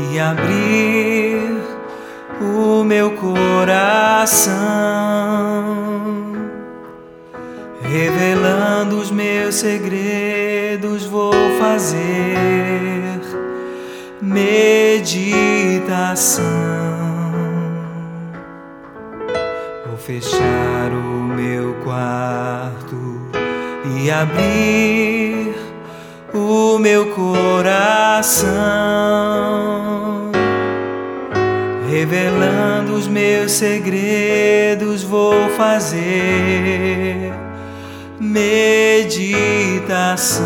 e abrir o meu coração, revelando os meus segredos, vou fazer meditação. Vou fechar o meu quarto e abrir o meu coração, revelando os meus segredos, vou fazer meditação.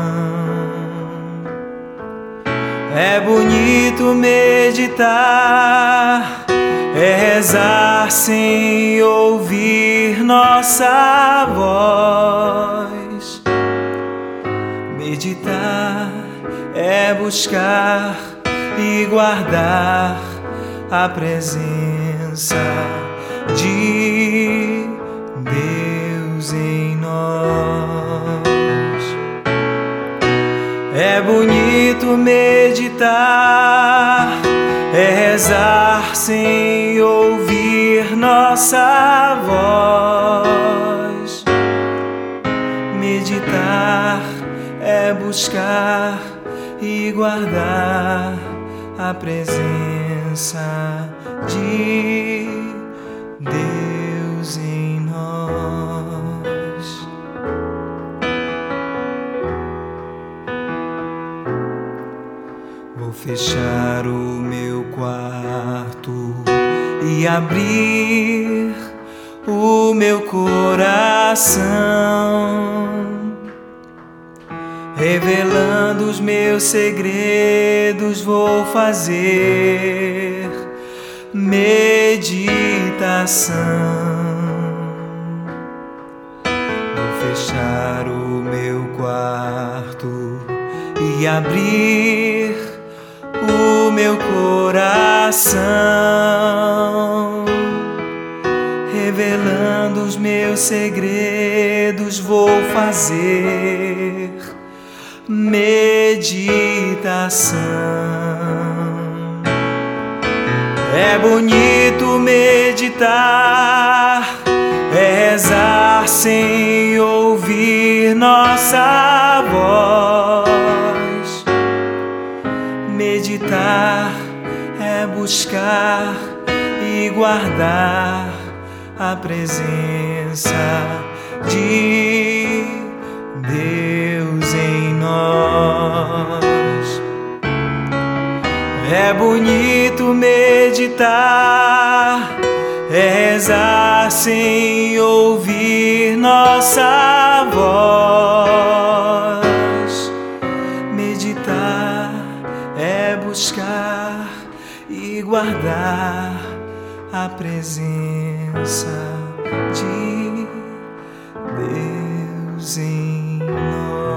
É bonito meditar, é rezar sem ouvir nossa voz. Meditar é buscar e guardar a presença de Deus em nós. É bonito meditar, é rezar sem ouvir nossa voz. Meditar é buscar e guardar a presença de Deus em nós. Vou fechar o meu quarto e abrir o meu coração, revelando os meus segredos, vou fazer meditação. Vou fechar o meu quarto e abrir o meu coração, revelando os meus segredos, vou fazer meditação. É bonito meditar, é rezar sem ouvir nossa voz. Meditar é buscar e guardar a presença de Deus em nós. É bonito meditar, é rezar sem ouvir nossa voz. Meditar é buscar e guardar a presença de Deus em nós.